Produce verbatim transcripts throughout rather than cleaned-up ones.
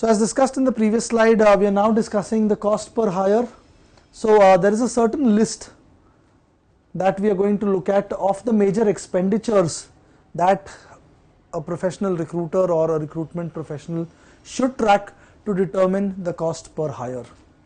So as discussed in the previous slide, uh, we are now discussing the cost per hire. So uh, there is a certain list that we are going to look at of the major expenditures that a professional recruiter or a recruitment professional should track to determine the cost per hire.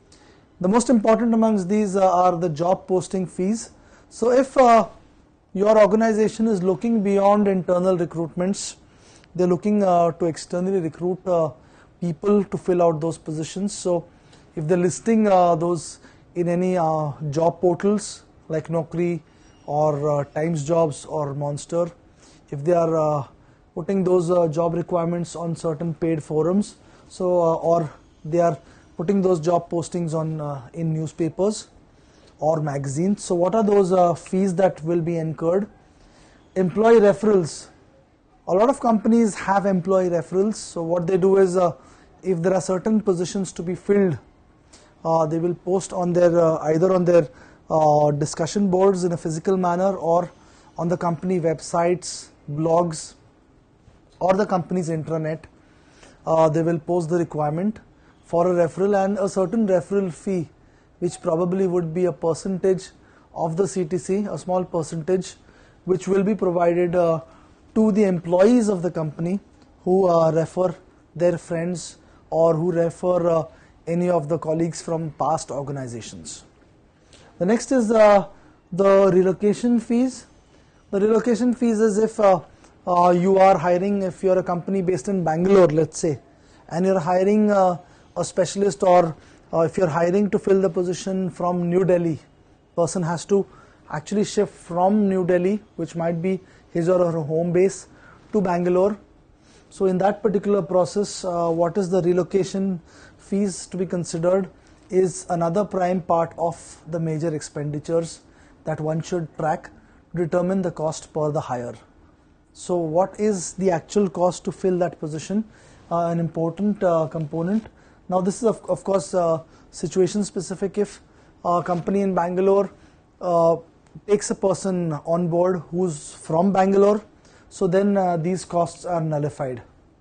The most important amongst these uh, are the job posting fees. So if uh, your organization is looking beyond internal recruitments, they're looking uh, to externally recruit uh, people to fill out those positions. So if they're listing uh, those in any uh, job portals like Naukri or uh, Times Jobs or Monster, if they are uh, putting those uh, job requirements on certain paid forums, so uh, or they are putting those job postings on uh, in newspapers or magazines. So what are those uh, fees that will be incurred? Employee referrals. A lot of companies have employee referrals. So what they do is, uh, if there are certain positions to be filled, uh, they will post on their uh, either on their uh, discussion boards in a physical manner or on the company websites, blogs, or the company's intranet. Uh, they will post the requirement for a referral and a certain referral fee, which probably would be a percentage of the C T C, a small percentage, which will be provided uh, to the employees of the company who uh, refer their friends or who refer uh, any of the colleagues from past organizations. The next is uh, the relocation fees. The relocation fees is if uh, uh, you are hiring, if you are a company based in Bangalore, let's say, and you are hiring uh, a specialist, or uh, if you are hiring to fill the position from New Delhi, person has to actually shift from New Delhi, which might be his or her home base, to Bangalore. So in that particular process, uh, what is the relocation fees to be considered is another prime part of the major expenditures that one should track to determine the cost per the hire. So what is the actual cost to fill that position? Uh, an important uh, component. Now this is of, of course uh, situation specific. If a company in Bangalore uh, takes a person on board who's from Bangalore, so then uh, these costs are nullified.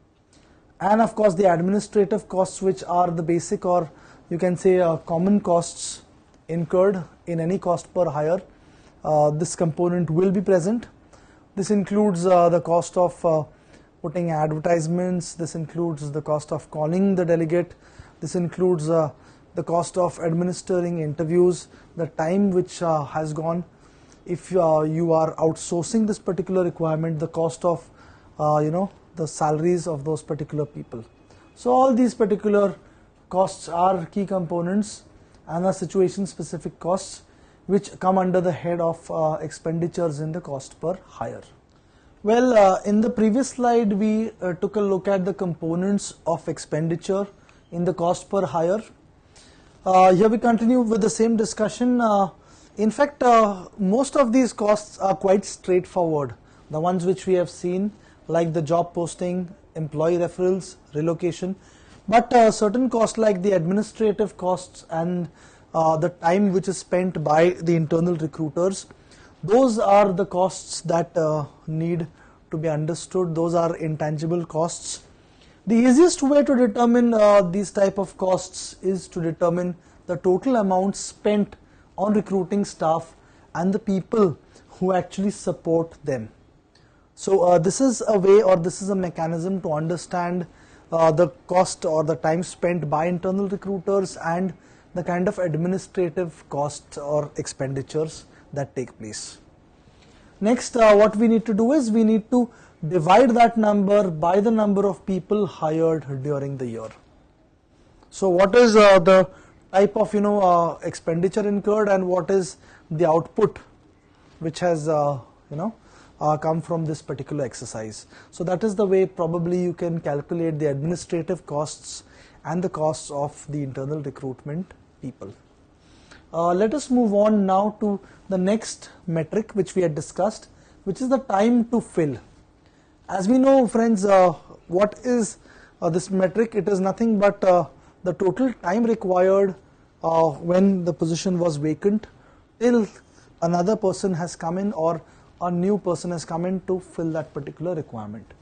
And of course the administrative costs, which are the basic, or you can say uh, common costs incurred in any cost per hire, uh, this component will be present. This includes uh, the cost of uh, putting advertisements, this includes the cost of calling the delegate, this includes uh, the cost of administering interviews, the time which uh, has gone. If uh, you are outsourcing this particular requirement, the cost of uh, you know the salaries of those particular people. So all these particular costs are key components and are situation specific costs which come under the head of uh, expenditures in the cost per hire. Well, uh, in the previous slide we uh, took a look at the components of expenditure in the cost per hire. Uh, here we continue with the same discussion. Uh, In fact, uh, most of these costs are quite straightforward. The ones which we have seen, like the job posting, employee referrals, relocation. But uh, certain costs like the administrative costs and uh, the time which is spent by the internal recruiters, those are the costs that uh, need to be understood. Those are intangible costs. The easiest way to determine uh, these type of costs is to determine the total amount spent on recruiting staff and the people who actually support them. So uh, this is a way, or this is a mechanism to understand uh, the cost or the time spent by internal recruiters and the kind of administrative costs or expenditures that take place. Next, uh, what we need to do is we need to divide that number by the number of people hired during the year. So what is uh, the type of you know uh, expenditure incurred and what is the output which has uh, you know uh, come from this particular exercise. So that is the way probably you can calculate the administrative costs and the costs of the internal recruitment people. Uh, let us move on now to the next metric which we had discussed, which is the time to fill. As we know, friends, uh, what is uh, this metric? It is nothing but uh, the total time required uh, when the position was vacant till another person has come in or a new person has come in to fill that particular requirement.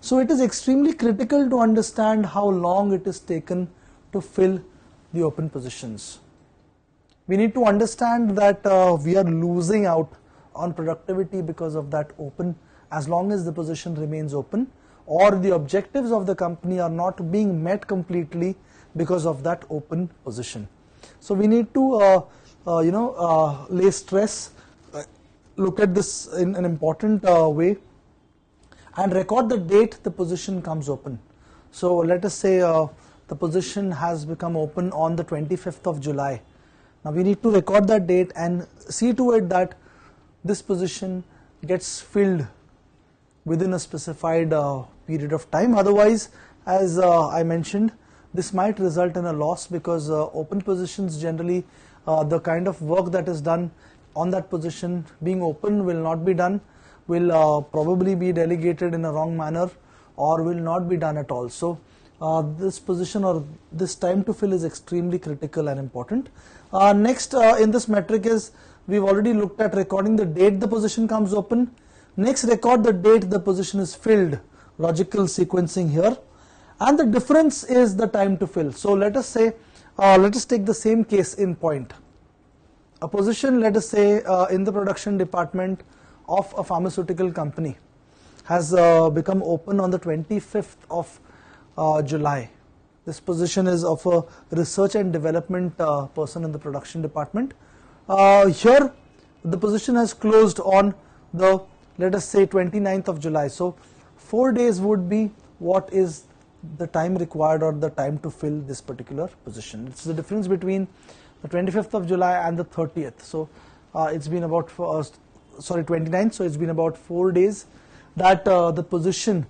So it is extremely critical to understand how long it is taken to fill the open positions. We need to understand that uh, we are losing out on productivity because of that open, as long as the position remains open, or the objectives of the company are not being met completely because of that open position. So we need to uh, uh, you know uh, lay stress, uh, look at this in an important uh, way, and record the date the position comes open. So let us say uh, the position has become open on the twenty-fifth of July. Now we need to record that date and see to it that this position gets filled within a specified uh, period of time. Otherwise, as uh, I mentioned, this might result in a loss, because uh, open positions generally, uh, the kind of work that is done on that position being open will not be done, will uh, probably be delegated in a wrong manner, or will not be done at all. So uh, this position or this time to fill is extremely critical and important. Uh, next uh, in this metric is, we've already looked at recording the date the position comes open. Next, record the date the position is filled, logical sequencing here, and the difference is the time to fill. So let us say, uh, let us take the same case in point. A position, let us say uh, in the production department of a pharmaceutical company has uh, become open on the twenty-fifth of uh, July. This position is of a research and development uh, person in the production department. Uh, here the position has closed on the, let us say, twenty-ninth of July. So four days would be what is the time required, or the time to fill this particular position. It's the difference between the twenty-fifth of July and the thirtieth. So uh, it's been about four, uh, sorry twenty-ninth, so it's been about four days that uh, the position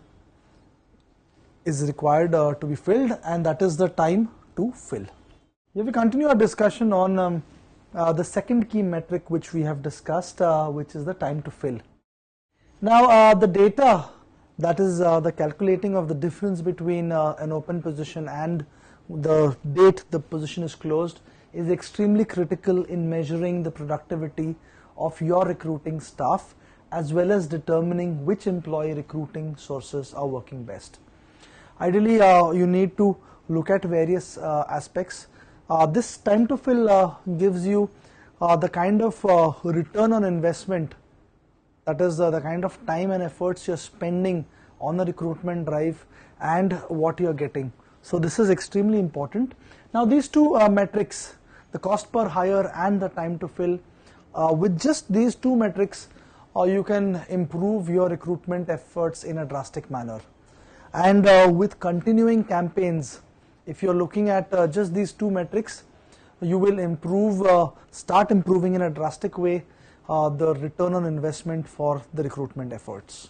is required uh, to be filled, and that is the time to fill. Here we continue our discussion on um, uh, the second key metric which we have discussed, uh, which is the time to fill. Now uh, the data, that is uh, the calculating of the difference between uh, an open position and the date the position is closed, is extremely critical in measuring the productivity of your recruiting staff, as well as determining which employee recruiting sources are working best. Ideally, uh, you need to look at various uh, aspects. Uh, this time to fill uh, gives you uh, the kind of uh, return on investment, that is uh, the kind of time and efforts you're spending on the recruitment drive and what you're getting. So this is extremely important. Now these two uh, metrics, the cost per hire and the time to fill, uh, with just these two metrics, uh, you can improve your recruitment efforts in a drastic manner. And uh, with continuing campaigns, if you're looking at uh, just these two metrics, you will improve, uh, start improving in a drastic way uh, the return on investment for the recruitment efforts.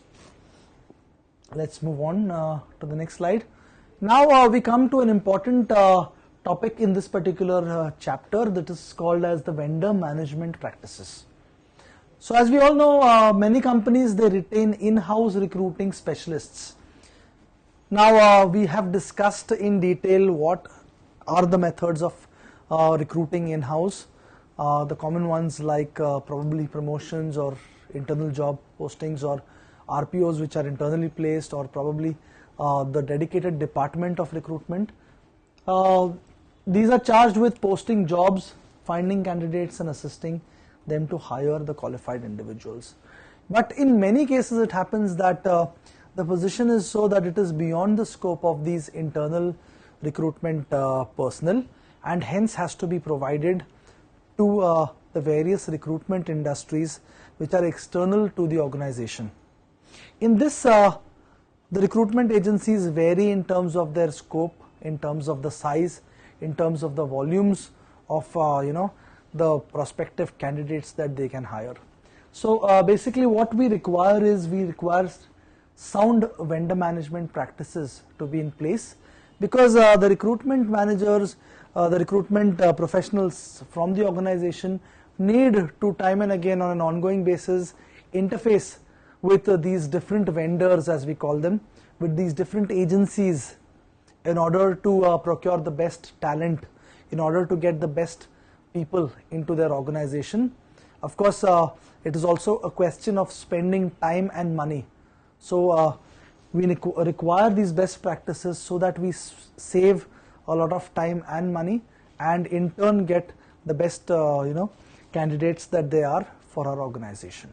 Let's move on uh, to the next slide. Now uh, we come to an important uh, topic in this particular uh, chapter, that is called as the vendor management practices. So as we all know, uh, many companies, they retain in-house recruiting specialists. Now uh, we have discussed in detail what are the methods of uh, recruiting in-house, uh, the common ones like uh, probably promotions or internal job postings, or R P Os which are internally placed, or probably uh, the dedicated department of recruitment. Uh, these are charged with posting jobs, finding candidates and assisting them to hire the qualified individuals. But in many cases it happens that uh, the position is so that it is beyond the scope of these internal recruitment uh, personnel, and hence has to be provided to uh, the various recruitment industries which are external to the organization. In this, uh, the recruitment agencies vary in terms of their scope, in terms of the size, in terms of the volumes of uh, you know the prospective candidates that they can hire. So uh, basically what we require is, we require sound vendor management practices to be in place, because uh, the recruitment managers, uh, the recruitment uh, professionals from the organization need to time and again on an ongoing basis interface with uh, these different vendors, as we call them, with these different agencies, in order to uh, procure the best talent, in order to get the best people into their organization. Of course, uh, it is also a question of spending time and money. So uh, we require these best practices so that we save a lot of time and money, and in turn get the best uh, you know candidates that they are for our organization.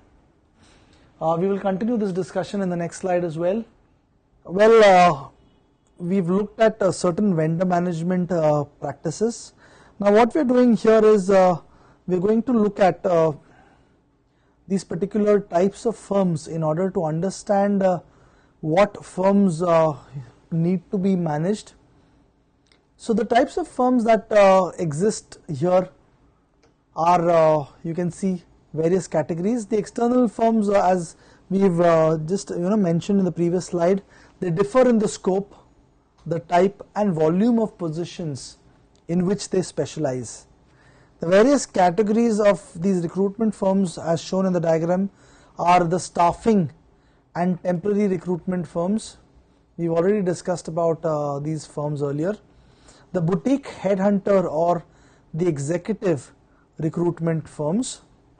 Uh, we will continue this discussion in the next slide as well. Well, uh, we've looked at uh, certain vendor management uh, practices. Now what we're doing here is uh, we're going to look at uh, these particular types of firms in order to understand uh, what firms uh, need to be managed. So the types of firms that uh, exist here are, uh, you can see, various categories. The external firms, uh, as we've uh, just you know mentioned in the previous slide, they differ in the scope, the type and volume of positions in which they specialize. The various categories of these recruitment firms as shown in the diagram are the staffing and temporary recruitment firms. We've already discussed about uh, these firms earlier. The boutique headhunter or the executive recruitment firms.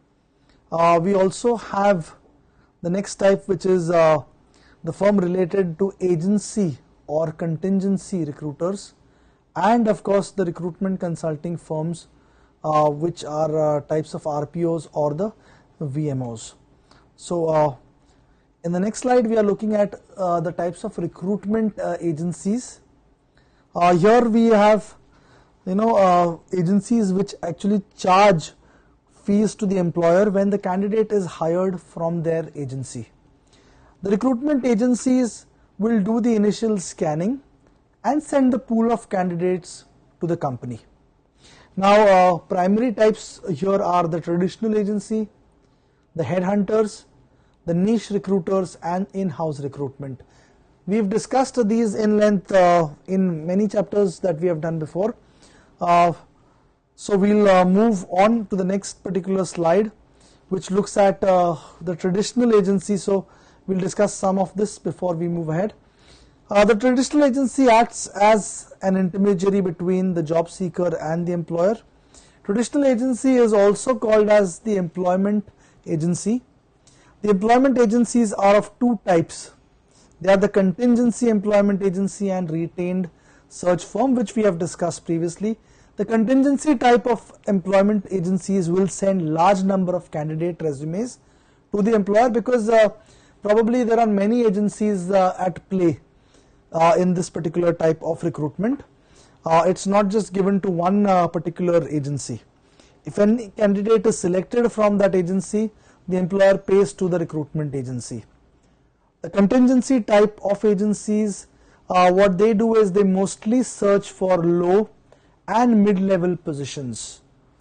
Uh, we also have the next type, which is uh, the firm related to agency or contingency recruiters, and of course the recruitment consulting firms, uh, which are uh, types of R P Os or the V M Os. So uh, in the next slide we are looking at uh, the types of recruitment uh, agencies. Uh, here we have you know uh, agencies which actually charge fees to the employer when the candidate is hired from their agency. The recruitment agencies will do the initial scanning and send the pool of candidates to the company. Now uh, primary types here are the traditional agency, the headhunters, the niche recruiters and in-house recruitment. We've discussed these in length uh, in many chapters that we have done before. Uh, so we'll uh, move on to the next particular slide, which looks at uh, the traditional agency. So we'll discuss some of this before we move ahead. Uh, the traditional agency acts as an intermediary between the job seeker and the employer. Traditional agency is also called as the employment agency. The employment agencies are of two types. They are the contingency employment agency and retained search firm, which we have discussed previously. The contingency type of employment agencies will send large number of candidate resumes to the employer because uh, probably there are many agencies uh, at play uh, in this particular type of recruitment. Uh, it's not just given to one uh, particular agency. If any candidate is selected from that agency, the employer pays to the recruitment agency. The contingency type of agencies, uh, what they do is they mostly search for low and mid-level positions.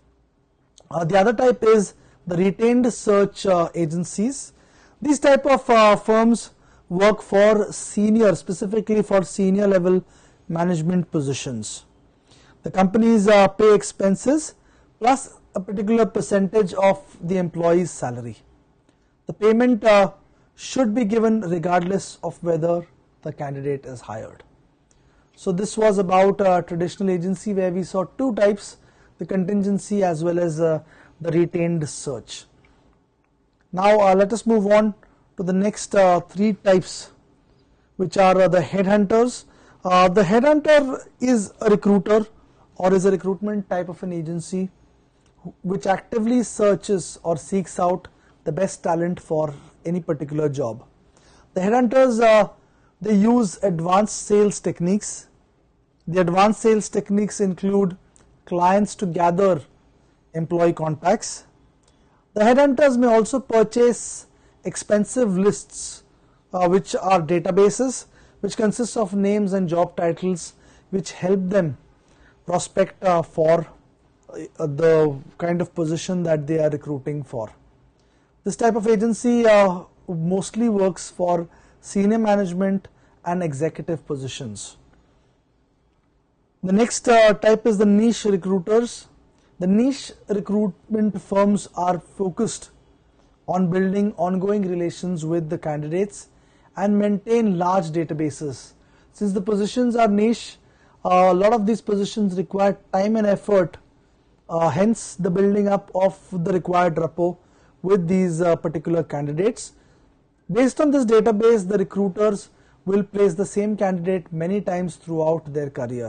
Uh, the other type is the retained search uh, agencies. These type of uh, firms work for senior, specifically for senior level management positions. The companies uh, pay expenses plus a particular percentage of the employee's salary. The payment uh, should be given regardless of whether the candidate is hired. So this was about uh, traditional agency, where we saw two types, the contingency as well as uh, the retained search. Now uh, let us move on to the next uh, three types, which are uh, the headhunters. Uh, the headhunter is a recruiter or is a recruitment type of an agency which actively searches or seeks out the best talent for any particular job. The headhunters, uh, they use advanced sales techniques. The advanced sales techniques include clients to gather employee contacts. The headhunters may also purchase expensive lists, uh, which are databases which consist of names and job titles, which help them prospect uh, for uh, the kind of position that they are recruiting for. This type of agency uh, mostly works for senior management and executive positions. The next uh, type is the niche recruiters. The niche recruitment firms are focused on building ongoing relations with the candidates and maintain large databases. Since the positions are niche, uh, a lot of these positions require time and effort, uh, hence the building up of the required rapport with these uh, particular candidates. Based on this database, the recruiters will place the same candidate many times throughout their career.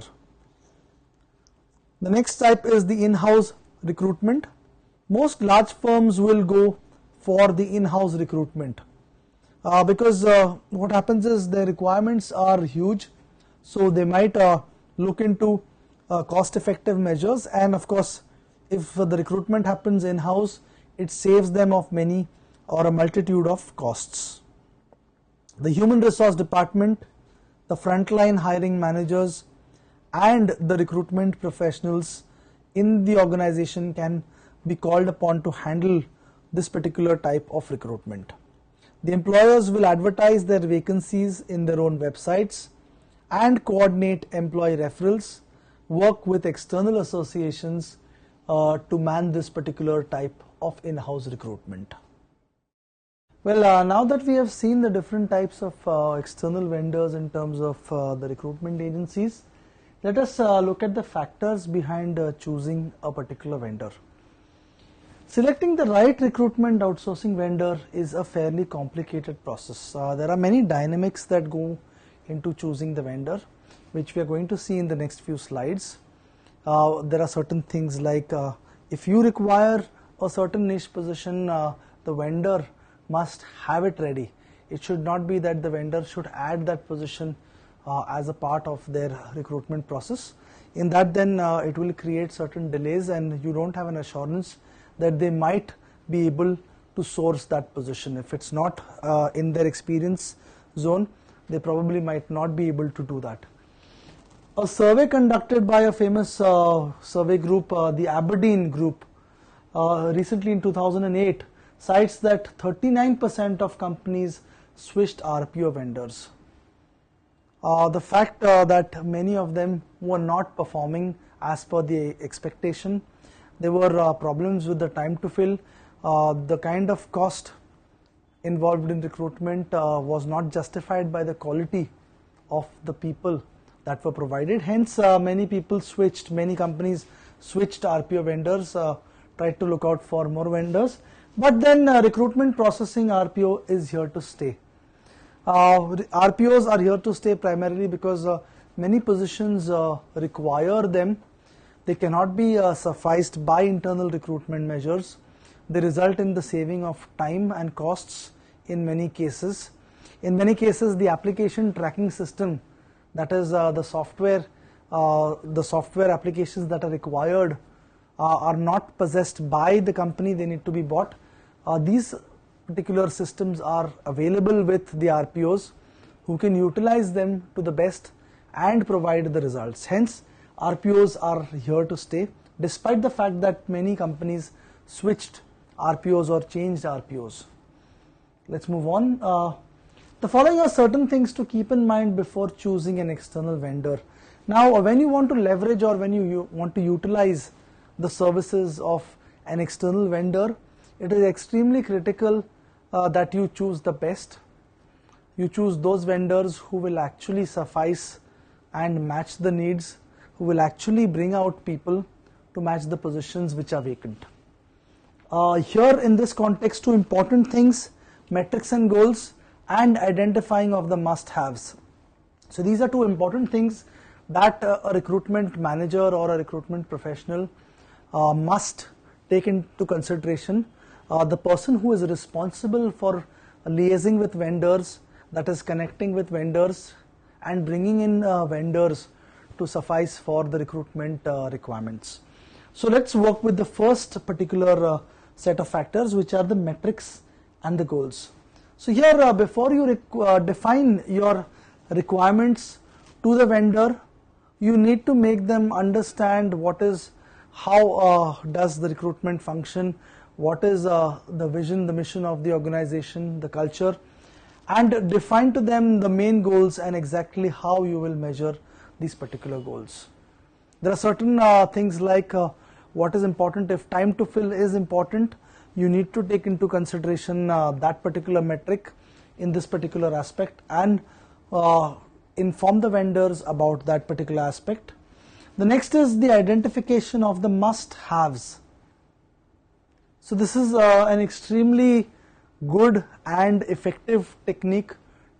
The next type is the in-house recruitment. Most large firms will go for the in-house recruitment uh, because uh, what happens is their requirements are huge, so they might uh, look into uh, cost-effective measures, and of course if the recruitment happens in-house, it saves them of many or a multitude of costs. The human resource department, the frontline hiring managers and the recruitment professionals in the organization can be called upon to handle this particular type of recruitment. The employers will advertise their vacancies in their own websites and coordinate employee referrals, work with external associations uh, to man this particular type of in-house recruitment. Well, uh, now that we have seen the different types of uh, external vendors in terms of uh, the recruitment agencies, let us uh, look at the factors behind uh, choosing a particular vendor. Selecting the right recruitment outsourcing vendor is a fairly complicated process. Uh, there are many dynamics that go into choosing the vendor, which we are going to see in the next few slides. Uh, there are certain things like uh, if you require a certain niche position, uh, the vendor must have it ready. It should not be that the vendor should add that position uh, as a part of their recruitment process. In that, then uh, it will create certain delays and you don't have an assurance that they might be able to source that position. If it's not uh, in their experience zone, they probably might not be able to do that. A survey conducted by a famous uh, survey group, uh, the Aberdeen Group, uh, recently in two thousand eight, cites that thirty-nine percent of companies switched R P O vendors. Uh, the fact uh, that many of them were not performing as per the expectation, there were uh, problems with the time to fill, uh, the kind of cost involved in recruitment uh, was not justified by the quality of the people that were provided. Hence, uh, many people switched, many companies switched R P O vendors, uh, tried to look out for more vendors. But then uh, recruitment processing R P O is here to stay. Uh, R P Os are here to stay primarily because uh, many positions uh, require them. They cannot be uh, sufficed by internal recruitment measures. They result in the saving of time and costs in many cases. In many cases, the application tracking system, that is uh, the software, uh, the software applications that are required uh, are not possessed by the company. They need to be bought. Uh, these particular systems are available with the R P Os who can utilize them to the best and provide the results. Hence, R P Os are here to stay, despite the fact that many companies switched R P Os or changed R P Os. Let's move on. Uh, the following are certain things to keep in mind before choosing an external vendor. Now, when you want to leverage or when you, you want to utilize the services of an external vendor, it is extremely critical uh, that you choose the best. You choose those vendors who will actually suffice and match the needs, who will actually bring out people to match the positions which are vacant. Uh, here in this context, two important things: metrics and goals and identifying of the must-haves. So these are two important things that uh, a recruitment manager or a recruitment professional uh, must take into consideration. Uh, the person who is responsible for liaising with vendors, that is connecting with vendors and bringing in uh, vendors to suffice for the recruitment uh, requirements. So let's work with the first particular uh, set of factors, which are the metrics and the goals. So here, uh, before you uh, define your requirements to the vendor, you need to make them understand what is, how uh, does the recruitment function, what is uh, the vision, the mission of the organization, the culture, and define to them the main goals and exactly how you will measure these particular goals. There are certain uh, things like uh, what is important. If time to fill is important, you need to take into consideration uh, that particular metric in this particular aspect and uh, inform the vendors about that particular aspect. The next is the identification of the must-haves. So this is uh, an extremely good and effective technique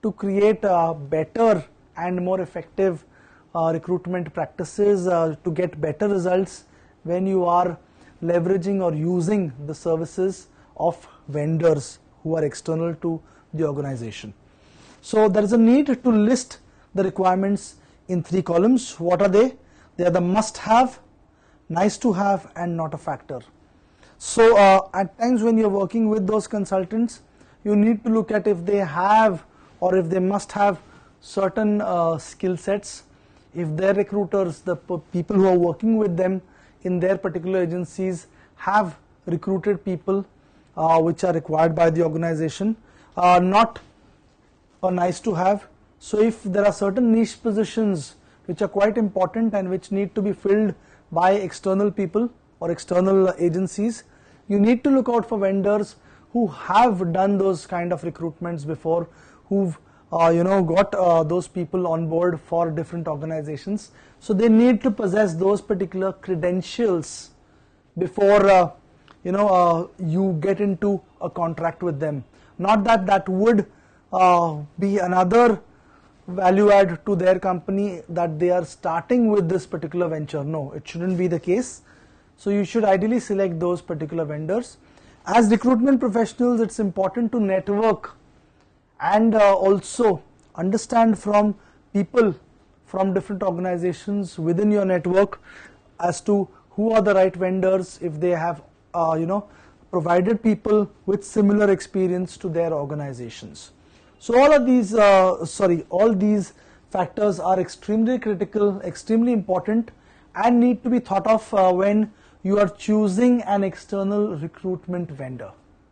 to create uh, better and more effective uh, recruitment practices, uh, to get better results when you are leveraging or using the services of vendors who are external to the organization. So there is a need to list the requirements in three columns. What are they? They are the must have, nice to have, and not a factor. So uh, at times when you are working with those consultants, you need to look at if they have or if they must have certain uh, skill sets. If their recruiters, the people who are working with them in their particular agencies, have recruited people uh, which are required by the organization, uh, not a nice to have. So if there are certain niche positions which are quite important and which need to be filled by external people or external agencies, you need to look out for vendors who have done those kind of recruitments before, who've uh, you know got uh, those people on board for different organizations. So they need to possess those particular credentials before uh, you know uh, you get into a contract with them. Not that that would uh, be another value add to their company that they are starting with this particular venture. No, it shouldn't be the case. So you should ideally select those particular vendors. As recruitment professionals, it's important to network and uh, also understand from people from different organizations within your network as to who are the right vendors, if they have uh, you know provided people with similar experience to their organizations. So all of these, uh, sorry, all these factors are extremely critical, extremely important, and need to be thought of uh, when you are choosing an external recruitment vendor.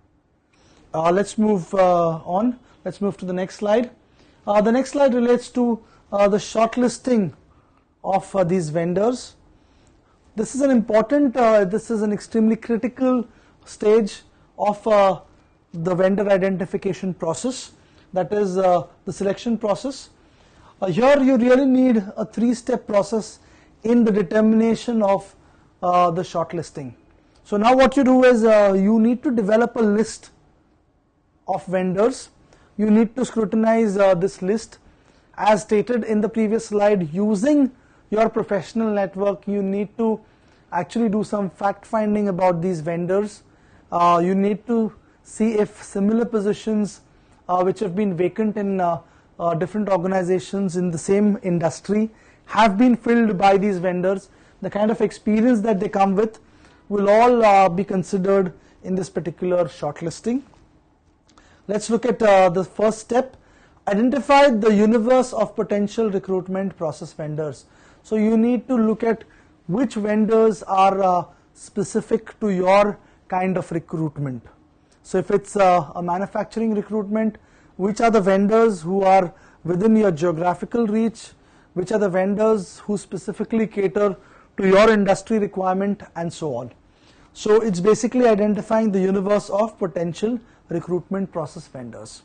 Uh, let's move uh, on. Let's move to the next slide. Uh, the next slide relates to uh, the shortlisting of uh, these vendors. This is an important, uh, this is an extremely critical stage of uh, the vendor identification process. That is uh, the selection process. Uh, here you really need a three-step process in the determination of uh, the shortlisting. So now what you do is uh, you need to develop a list of vendors. You need to scrutinize uh, this list. As stated in the previous slide, using your professional network, you need to actually do some fact finding about these vendors. Uh, you need to see if similar positions Uh, which have been vacant in uh, uh, different organizations in the same industry have been filled by these vendors. The kind of experience that they come with will all uh, be considered in this particular shortlisting. Let's look at uh, the first step. Identify the universe of potential recruitment process vendors. So you need to look at which vendors are uh, specific to your kind of recruitment. So if it's uh, a manufacturing recruitment, which are the vendors who are within your geographical reach, which are the vendors who specifically cater to your industry requirement, and so on. So it's basically identifying the universe of potential recruitment process vendors.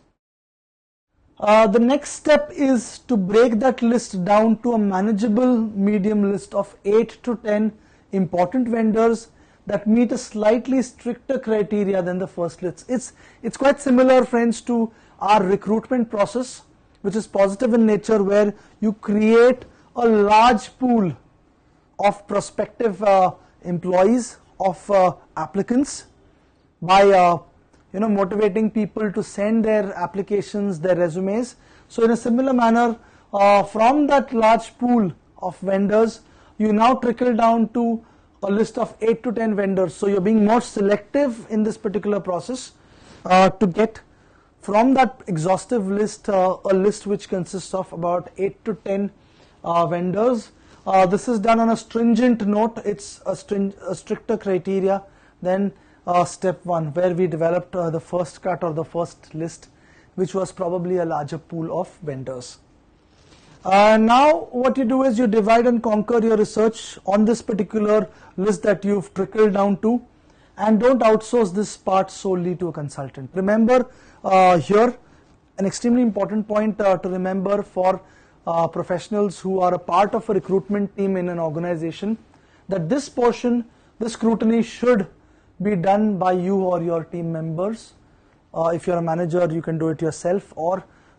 Uh, the next step is to break that list down to a manageable medium list of eight to ten important vendors that meet a slightly stricter criteria than the first list. It's, it's quite similar, friends, to our recruitment process, which is positive in nature, where you create a large pool of prospective uh, employees, of uh, applicants, by uh, you know motivating people to send their applications, their resumes. So in a similar manner, uh, from that large pool of vendors, you now trickle down to a list of eight to ten vendors. So you're being more selective in this particular process uh, to get from that exhaustive list uh, a list which consists of about eight to ten uh, vendors. Uh, this is done on a stringent note. It's a, string, a stricter criteria than uh, step one, where we developed uh, the first cut or the first list, which was probably a larger pool of vendors. Uh, now what you do is you divide and conquer your research on this particular list that you've trickled down to, and don't outsource this part solely to a consultant. Remember uh, here an extremely important point uh, to remember for uh, professionals who are a part of a recruitment team in an organization, that this portion, this scrutiny should be done by you or your team members. Uh, if you're a manager, you can do it yourself, or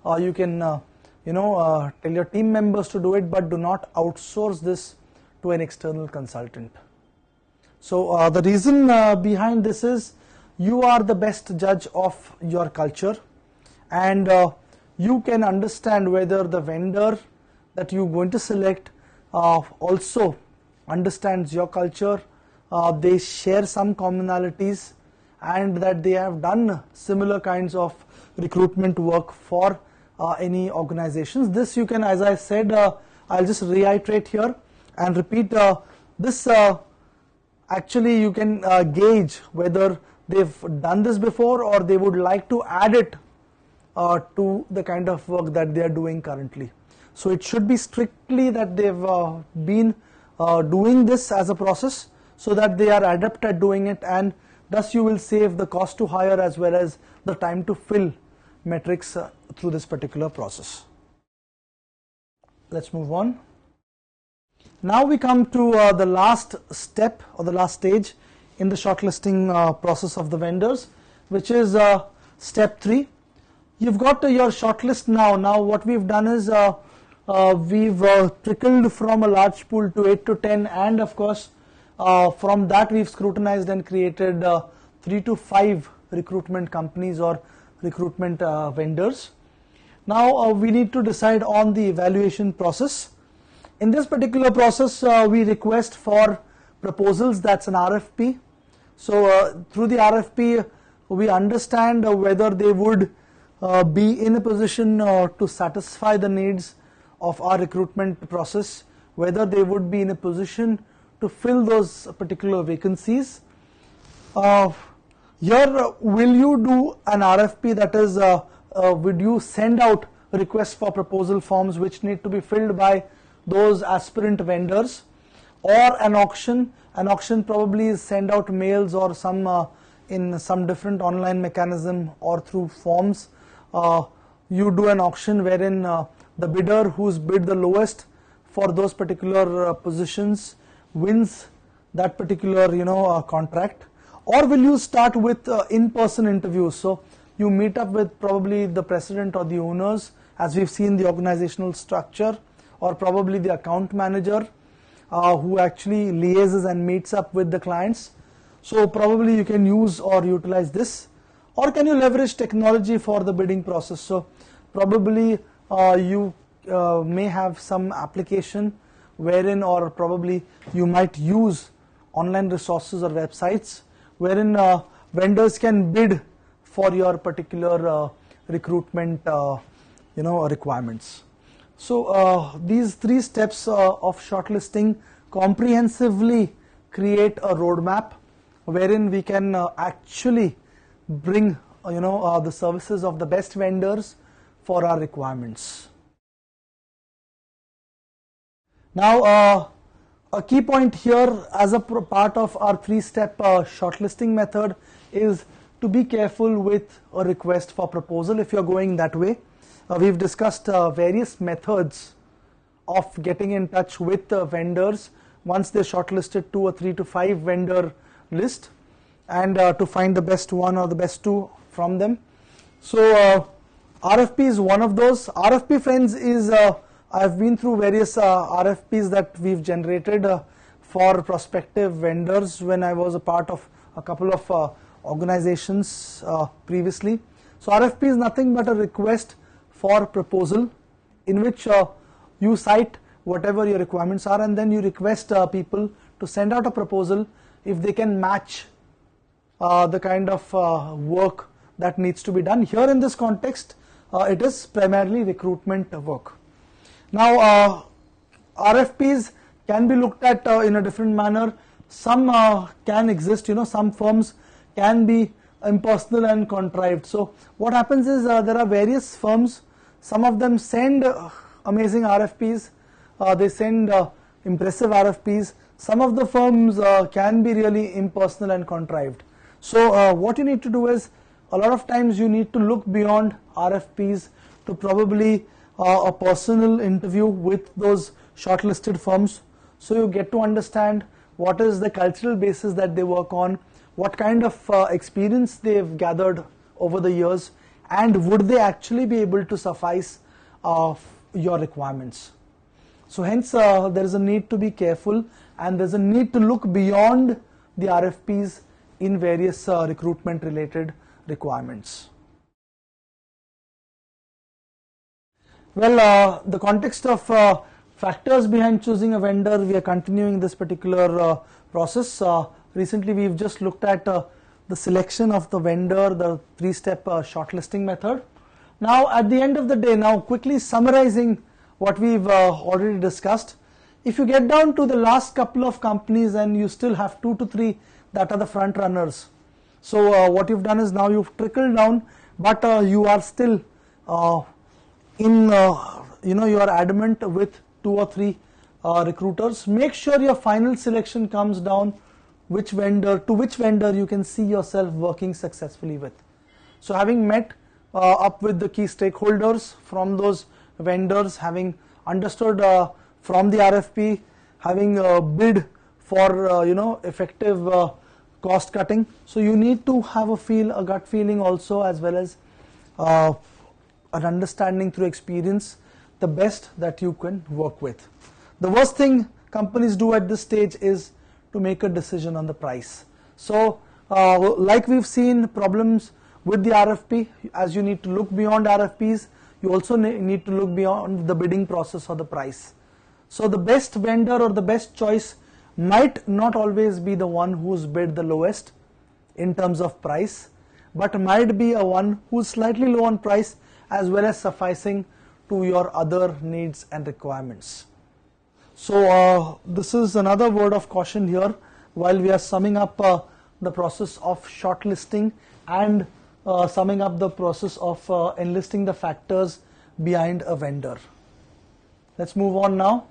uh, you can uh, you know uh, tell your team members to do it, but do not outsource this to an external consultant. So uh, the reason uh, behind this is you are the best judge of your culture, and uh, you can understand whether the vendor that you're going to select uh, also understands your culture, uh, they share some commonalities, and that they have done similar kinds of recruitment work for uh, any organizations. This you can, as I said, uh, I'll just reiterate here and repeat uh, this. Uh, actually, you can uh, gauge whether they've done this before or they would like to add it uh, to the kind of work that they are doing currently. So it should be strictly that they've uh, been uh, doing this as a process, so that they are adept at doing it, and thus you will save the cost to hire as well as the time to fill metrics uh, through this particular process. Let's move on. Now we come to uh, the last step or the last stage in the shortlisting uh, process of the vendors, which is uh, step three. You've got uh, your shortlist now. Now what we've done is uh, uh, we've uh, trickled from a large pool to eight to ten, and of course uh, from that we've scrutinized and created uh, three to five recruitment companies or recruitment uh, vendors. Now uh, we need to decide on the evaluation process. In this particular process, uh, we request for proposals. That's an R F P. So uh, through the R F P, we understand uh, whether they would uh, be in a position uh, to satisfy the needs of our recruitment process, whether they would be in a position to fill those particular vacancies. Uh, here, uh, will you do an R F P, that is, uh, uh, would you send out requests for proposal forms which need to be filled by those aspirant vendors, or an auction? An auction probably is send out mails or some uh, in some different online mechanism or through forms. Uh, you do an auction wherein uh, the bidder who's bid the lowest for those particular uh, positions wins that particular you know uh, contract. Or will you start with uh, in-person interviews? So you meet up with probably the president or the owners, as we've seen the organizational structure, or probably the account manager uh, who actually liaises and meets up with the clients. So probably you can use or utilize this, or can you leverage technology for the bidding process? So probably uh, you uh, may have some application wherein, or probably you might use online resources or websites wherein uh, vendors can bid for your particular uh, recruitment uh, you know requirements. So uh, these three steps uh, of shortlisting comprehensively create a roadmap wherein we can uh, actually bring uh, you know uh, the services of the best vendors for our requirements. Now uh, a key point here as a part of our three-step uh, shortlisting method is to be careful with a request for proposal if you're going that way. Uh, we've discussed uh, various methods of getting in touch with uh, vendors once they're shortlisted to a three to five vendor list, and uh, to find the best one or the best two from them. So uh, R F P is one of those. R F P, friends, is uh, I've been through various uh, R F Ps that we've generated uh, for prospective vendors when I was a part of a couple of uh, organizations uh, previously. So R F P is nothing but a request for proposal in which uh, you cite whatever your requirements are, and then you request uh, people to send out a proposal if they can match uh, the kind of uh, work that needs to be done. Here in this context, uh, it is primarily recruitment work. Now uh, R F Ps can be looked at uh, in a different manner. Some uh, can exist, you know, some firms can be impersonal and contrived. So what happens is uh, there are various firms. Some of them send uh, amazing R F Ps, uh, they send uh, impressive R F Ps. Some of the firms uh, can be really impersonal and contrived. So uh, what you need to do is, a lot of times you need to look beyond R F Ps to probably uh, a personal interview with those shortlisted firms, so you get to understand what is the cultural basis that they work on, what kind of uh, experience they've gathered over the years, and would they actually be able to suffice uh, your requirements. So hence uh, there is a need to be careful, and there is a need to look beyond the R F Ps in various uh, recruitment related requirements. Well, uh, the context of uh, factors behind choosing a vendor, we are continuing this particular uh, process. Uh, recently we have just looked at uh, the selection of the vendor, the three step uh, shortlisting method. Now at the end of the day, now quickly summarizing what we've uh, already discussed, if you get down to the last couple of companies and you still have two to three that are the front runners, so uh, what you've done is now you've trickled down, but uh, you are still uh, in uh, you know you are adamant with two or three uh, recruiters. Make sure your final selection comes down which vendor to which vendor you can see yourself working successfully with. So having met uh, up with the key stakeholders from those vendors, having understood uh, from the R F P, having uh, bid for uh, you know effective uh, cost cutting, so you need to have a feel a gut feeling also, as well as uh, an understanding through experience the best that you can work with. The worst thing companies do at this stage is to make a decision on the price. So uh, like we've seen problems with the R F P, as you need to look beyond R F Ps, you also need to look beyond the bidding process or the price. So the best vendor or the best choice might not always be the one who's bid the lowest in terms of price, but might be a one who's slightly low on price as well as sufficing to your other needs and requirements. So uh, this is another word of caution here while we are summing up uh, the process of shortlisting and uh, summing up the process of uh, enlisting the factors behind a vendor. Let's move on now.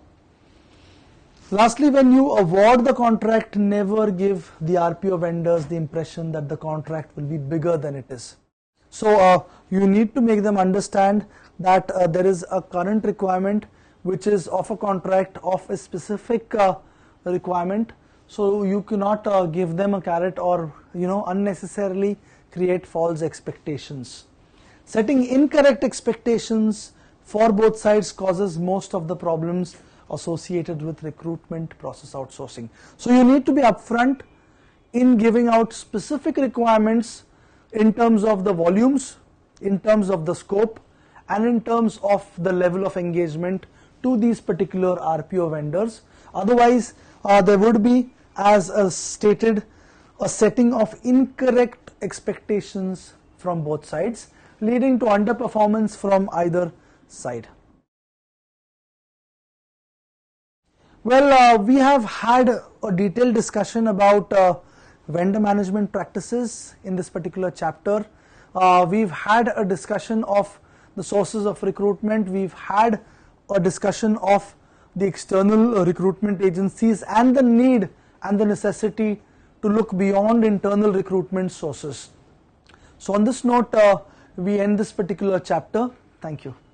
Lastly, when you award the contract, never give the R P O vendors the impression that the contract will be bigger than it is. So uh, you need to make them understand that uh, there is a current requirement which is of a contract of a specific uh, requirement. So you cannot uh, give them a carrot or you know unnecessarily create false expectations. Setting incorrect expectations for both sides causes most of the problems associated with recruitment process outsourcing. So you need to be upfront in giving out specific requirements in terms of the volumes, in terms of the scope, and in terms of the level of engagement to these particular R P O vendors. Otherwise, uh, there would be, as uh, stated, a setting of incorrect expectations from both sides, leading to underperformance from either side. Well, uh, we have had a detailed discussion about uh, vendor management practices in this particular chapter. Uh, we've had a discussion of the sources of recruitment. We've had a discussion of the external uh, recruitment agencies and the need and the necessity to look beyond internal recruitment sources. So on this note, uh, we end this particular chapter. Thank you.